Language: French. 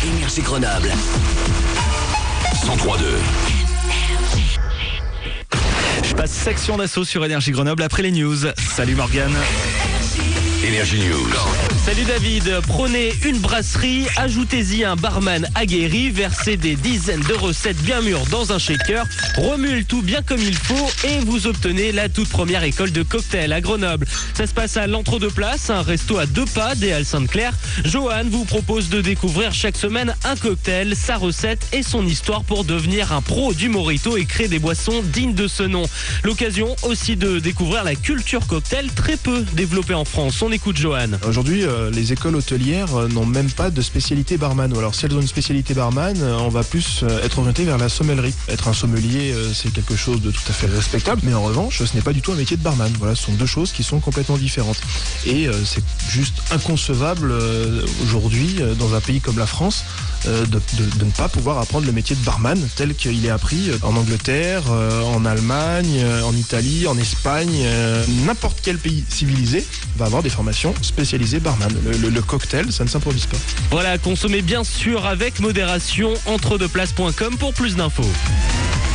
Énergie Grenoble 103.2. Je passe section d'assaut sur Énergie Grenoble après les news. Salut Morgane. Énergie News. Salut David, prenez une brasserie, ajoutez-y un barman aguerri, versez des dizaines de recettes bien mûres dans un shaker, remuez le tout bien comme il faut et vous obtenez la toute première école de cocktail à Grenoble. Ça se passe à l'Entre-deux-Places, un resto à 2 pas des Halles Sainte-Claire. Johan vous propose de découvrir chaque semaine un cocktail, sa recette et son histoire pour devenir un pro du mojito et créer des boissons dignes de ce nom. L'occasion aussi de découvrir la culture cocktail très peu développée en France. On écoute Johan. Aujourd'hui, les écoles hôtelières n'ont même pas de spécialité barman. Ou alors, si elles ont une spécialité barman, on va plus être orienté vers la sommellerie. Être un sommelier, c'est quelque chose de tout à fait respectable, mais en revanche, ce n'est pas du tout un métier de barman. Voilà, ce sont deux choses qui sont complètement différentes. Et c'est juste inconcevable aujourd'hui, dans un pays comme la France, de ne pas pouvoir apprendre le métier de barman tel qu'il est appris en Angleterre, en Allemagne, en Italie, en Espagne. N'importe quel pays civilisé va avoir des formations spécialisées barman. Le cocktail, ça ne s'improvise pas. Voilà, consommez bien sûr avec modération, entredeuxplaces.com pour plus d'infos.